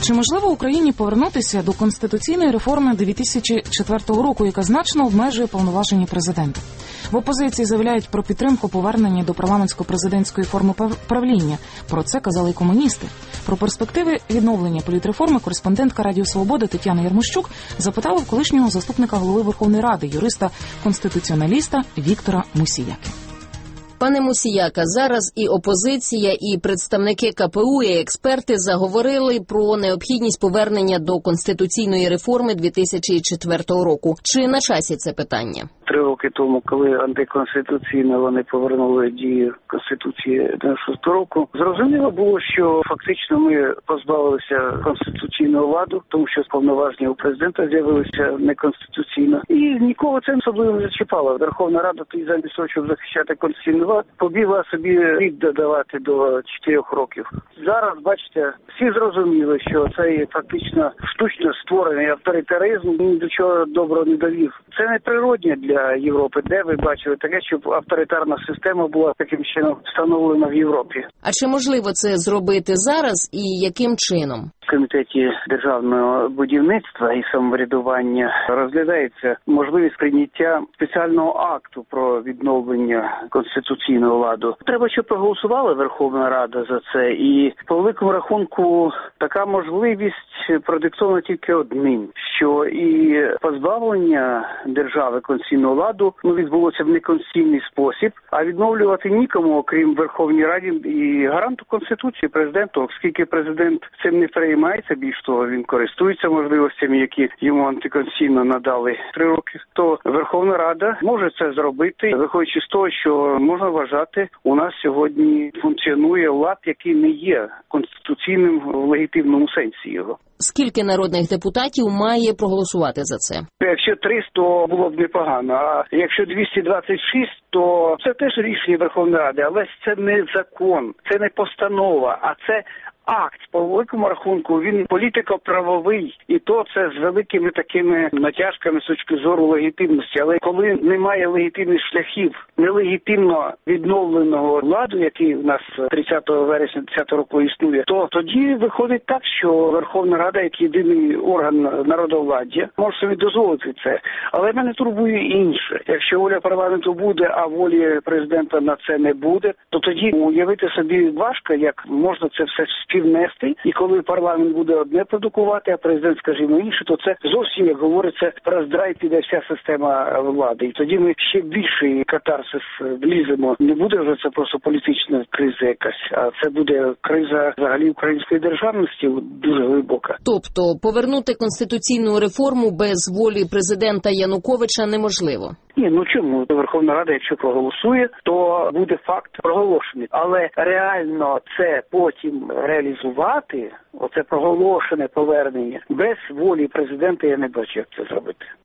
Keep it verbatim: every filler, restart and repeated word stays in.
Чи можливо Україні повернутися до конституційної реформи дві тисячі четвертого року, яка значно обмежує повноваження президента? В опозиції заявляють про підтримку повернення до парламентсько-президентської форми правління. Про це казали й комуністи. Про перспективи відновлення політреформи кореспондентка Радіо Свобода Тетяна Ярмощук запитала в колишнього заступника голови Верховної Ради, юриста-конституціоналіста Віктора Мусіяки. Пане Мусіяка, зараз і опозиція, і представники ка пе у, і експерти заговорили про необхідність повернення до конституційної реформи дві тисячі четвертого року. Чи на часі це питання? Три роки тому, коли антиконституційно вони повернули дію Конституції дев'яносто шостого року, зрозуміло було, що фактично ми позбавилися конституційного ладу, тому що повноваження у президента з'явилися неконституційно. І нікого це особливо не зачіпало. Верховна Рада, тоді замість того, щоб захищати конституційний лад, побігла собі рік додавати до чотирьох років. Зараз, бачите, всі зрозуміли, що цей фактично штучно створений авторитаризм ні до чого доброго не довів. Це не природне для Європи. Де ви бачили таке, щоб авторитарна система була таким чином встановлена в Європі? А чи можливо це зробити зараз і яким чином? В Комітеті державного будівництва і самоврядування розглядається можливість прийняття спеціального акту про відновлення конституційного ладу. Треба, щоб проголосувала Верховна Рада за це. І по великому рахунку така можливість продиктована тільки одним, що і позбавлення держави конституційного ладу ну, відбулося в неконституційний спосіб, а відновлювати нікому, окрім Верховної Ради і гаранту Конституції, президенту, оскільки президент цим не переймається, більш того, він користується можливостями, які йому антиконституційно надали три роки, то Верховна Рада може це зробити, виходячи з того, що можна вважати, у нас сьогодні функціонує лад, який не є конституційним в легітимному сенсі його. Скільки народних депутатів має проголосувати за це? Якщо триста, було б непогано, а якщо двісті двадцять шість, то це теж рішення Верховної Ради, але це не закон, це не постанова, а це акт, по великому рахунку, він політико-правовий, і то це з великими такими натяжками з точки зору легітимності. Але коли немає легітимних шляхів, нелегітимно відновленого ладу, який у нас тридцятого вересня десятого року існує, то тоді виходить так, що Верховна Рада, як єдиний орган народовладдя, може собі дозволити це. Але мене турбує інше. Якщо воля парламенту буде, а волі президента на це не буде, то тоді уявити собі важко, як можна це все співнести, і коли парламент буде одне продукувати, а президент, скажімо, інше, то це зовсім, як говориться, роздрай піде вся система влади. І тоді ми ще більший катарсис вліземо. Не буде вже це просто політична криза якась, а це буде криза взагалі української державності дуже глибока. Тобто повернути конституційну реформу без волі президента Януковича неможливо? Ні, ну чому? Верховна Рада, якщо проголосує, то буде факт проголошений. Але реально це потім реалізувати, оце проголошене повернення, без волі президента я не бачу, як це зробити.